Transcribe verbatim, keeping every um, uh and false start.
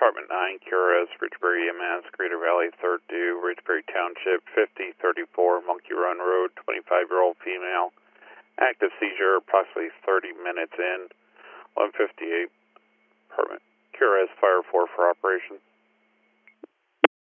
Department nine, Q R S, Ridgebury E M S, Greater Valley, third due, Ridgebury Township, fifty thirty-four, Monkey Run Road, twenty-five-year-old female, active seizure, approximately thirty minutes in, eleven fifty-eight, Department Q R S, Fire four for operation.